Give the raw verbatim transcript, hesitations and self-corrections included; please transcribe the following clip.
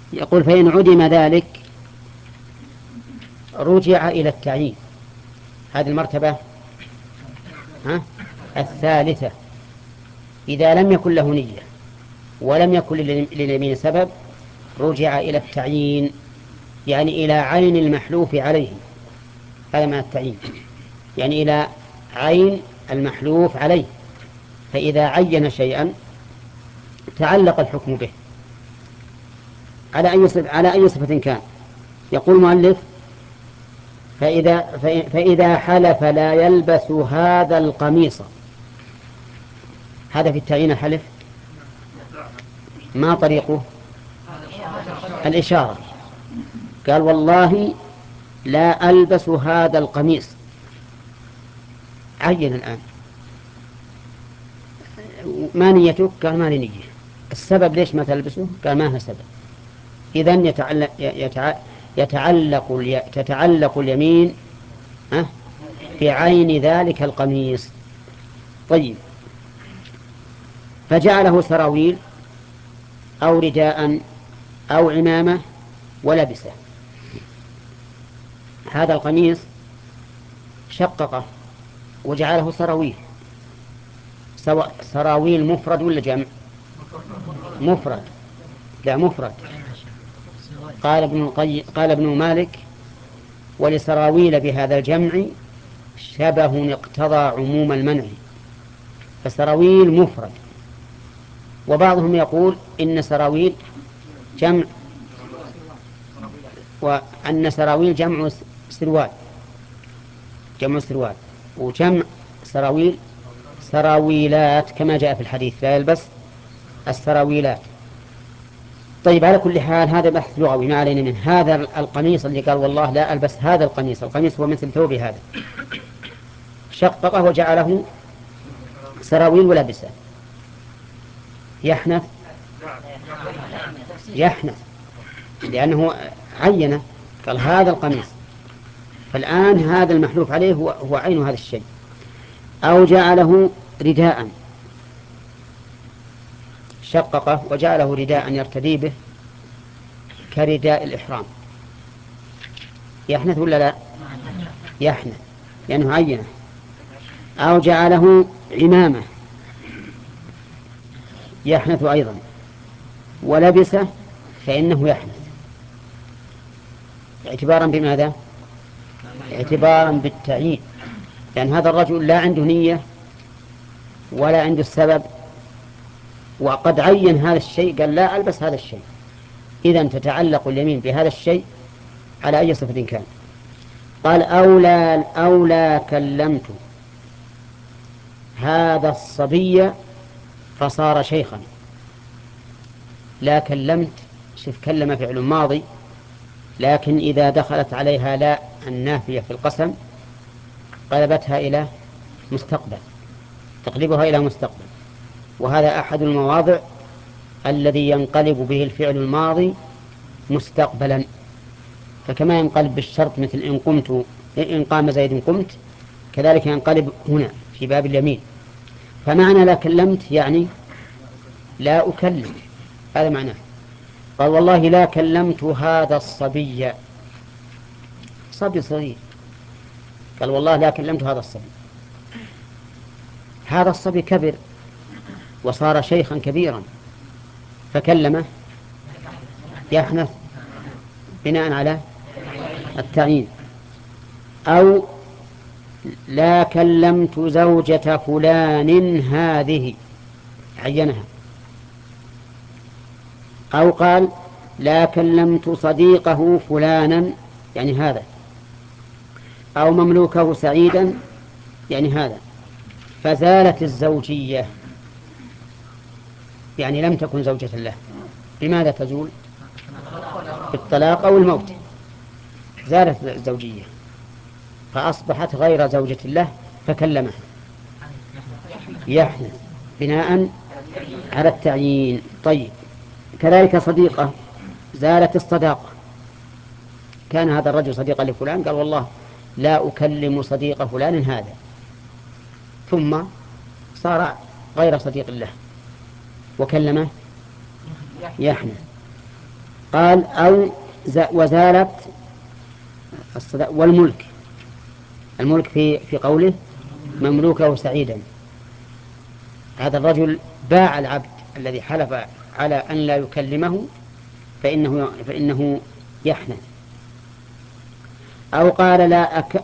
يقول فإن عدم ذلك رجع إلى التعيين. هذه المرتبة ها الثالثة. إذا لم يكن له نية ولم يكن لليمين سبب رجع إلى التعيين، يعني إلى عين المحلوف عليه. هذا معنى التعيين، يعني إلى عين المحلوف عليه. فإذا عين شيئا تعلق الحكم به على أي صفة, على أي صفة كان. يقول المؤلف فإذا, فإذا حلف لا يلبس هذا القميص. هذا في التعيين الحلف ما طريقه؟ الإشارة. قال والله لا ألبس هذا القميص، عين الآن. ما نيتك؟ قال ما لي نية. السبب ليش ما تلبسه؟ قال ما هو سبب. إذن يتعلق, يتعلق, تتعلق اليمين بعين ذلك القميص. طيب، فجعله سراويل أو رداء أو عمامة ولبسه. هذا القميص شققه وجعله سراويل. سواء سراويل مفرد ولا جمع؟ مفرد. لا مفرد. قال ابن القيم قال ابن مالك ولسراويل بهذا الجمع شبه اقتضى عموم المنع، فسراويل مفرد. وبعضهم يقول إن سراويل جمع، وأن سراويل جمع سروال، جمع سروال، وجمع سراويل سراويلات كما جاء في الحديث لا يلبس السراويلات. طيب، على كل حال هذا بحث لغوي ما علينا من هذا. القميص اللي قال والله لا ألبس هذا القميص، القميص هو مثل ثوبي هذا، شققه وجعله سراويل ولبسه، يحنث يحنث لأنه عينه قال هذا القميص. فالآن هذا المحلوف عليه هو, هو عين هذا الشيء. أو جعله رداء، شققه وجعله رداء يرتدي به كرداء الإحرام، يحنث ولا لا؟ يحنث لأنه عينه. أو جعله عمامة يحنث أيضا، ولبسه فإنه يحنث. اعتبارا بماذا؟ اعتبارا بالتعيين، لأن هذا الرجل لا عنده نية ولا عنده السبب، وقد عين هذا الشيء قال لا ألبس هذا الشيء. إذن تتعلق اليمين بهذا الشيء على أي صفة كان. قال أولى أولى كلمت هذا الصبي فصار شيخا. لا كلمت، شوف كلم فعل ماضي، لكن إذا دخلت عليها لا النافية في القسم قلبتها إلى مستقبل، تقلبها إلى مستقبل. وهذا أحد المواضع الذي ينقلب به الفعل الماضي مستقبلا. فكما ينقلب بالشرط مثل إن قمت إن قام زيد قمت، كذلك ينقلب هنا في باب اليمين. فمعنى لا كلمت يعني لا أكلم، هذا معناه. قال والله لا كلمت هذا الصبي، صبي صغير، قال والله لا كلمت هذا الصبي. هذا الصبي كبر وصار شيخا كبيرا، فكلمه يحنث بناء على التعيين. أو لا كلمت زوجة فلان هذه، عينها. أو قال لا كلمت صديقه فلانا، يعني هذا. أو مملوكه سعيدا، يعني هذا. فزالت الزوجية، يعني لم تكن زوجة له. بماذا تزول؟ بالطلاق أو الموت. زالت الزوجية فأصبحت غير زوجة له، فكلمها يحنث بناء على التعيين. طيب، كذلك صديقة، زالت الصداقة. كان هذا الرجل صديقا لفلان، قال والله لا أكلم صديق فلان هذا، ثم صار غير صديق له وكلمه يحنث. قال أو وزالت والملك، الملك في في قوله مملوكه سعيدا. هذا الرجل باع العبد الذي حلف على أن لا يكلمه فإنه, فإنه يحنث. أو قال لا, أك